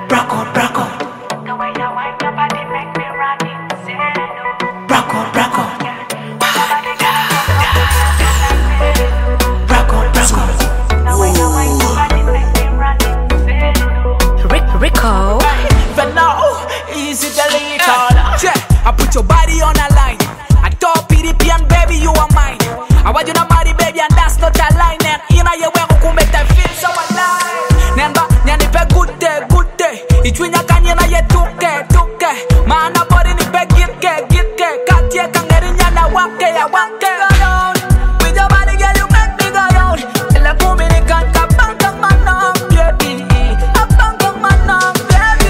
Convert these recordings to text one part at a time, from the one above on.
Rock out, rock out. The way you wind your body make me run insane. Rock out, rock out. Rico. But now, easy delete all. I put your body on a line. I thought PDP and baby you are mine. I want you to marry baby and that's not a line. And in a year where you make them feel so alive. Nemba, nyanipe good day, good day. Ichwinya kanyena ye tuke, tuke. Mana body nipe gitke, gitke. Katye kangeri nyana wake, ya wake. With your body girl you make me go down. Tell a Dominican kabang kang manong baby. Abang kang manong baby.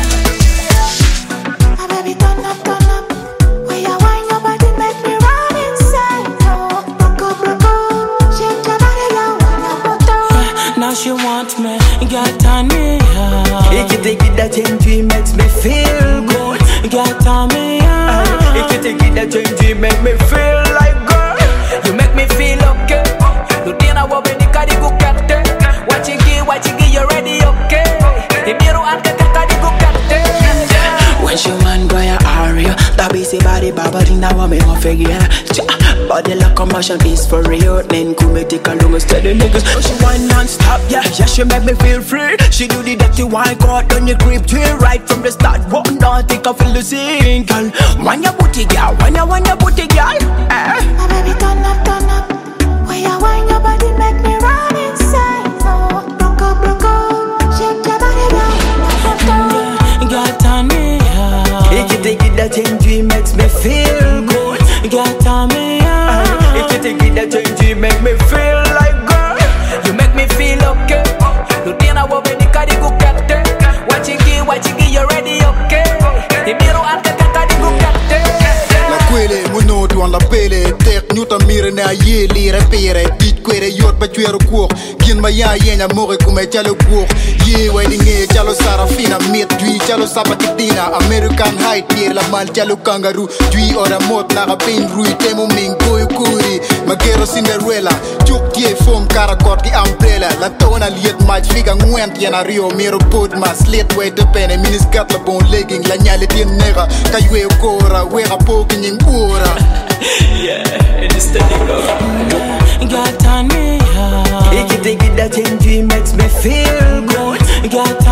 My baby turn up, turn up. When you wind your body make me run insane. Broke up, shake your body down, wanna put on. Now she wants me, get on me. If you take it, that change makes me feel good. Get on me. If you take it, that change make me feel like girl. You make me feel okay. You didn't want me to carry go get it. What you give, you ready, okay? The mirror and the carry go get it. When she want go ya area, that be say body body now I me go figure. Body like a motion is for real. Then come me take a long steady niggas. Oh, she want non-stop, yeah, yeah, she make me feel free. She do the dirty wine, got on your grip to it right from the start. Walk down, take a feel the scene, girl. When your booty, girl, when your booty, girl. My baby turn up, turn up. When you wind your body make me run insane. Broke up, shake your body down, wanna put on. Get on me. If you take it, that change makes me feel good. Get on me. If you take it, that change make me feel like girl. You make me feel okay. You didn't want me to carry go get it. What you give, you ready, okay? The mirror and the carry go get it. La quelle, monoto on la pele. Tek nyuta mire na ye li repere. Bit kwere yot ba chwero kuok. Gin ma ya yenya more kume chalo kuok. Ye wedding e chalo sarafina. Met dwi chalo sapakitina. American height pier la mal chalo kangaroo. Dwi ora mot na ka pain rui temo ming koyu kuri. Magero Cinderella. Chuk tie foam karakot ki umbrella. La tona liet match figa nguent yena rio. Mero pot mas let way de pene. Miniskat la bon legging. La nyale tien nega. Kaywe kora. Wera poki nying ura. Yeah, it's the nigga. Get on me. If you take it, that change makes me feel good. Get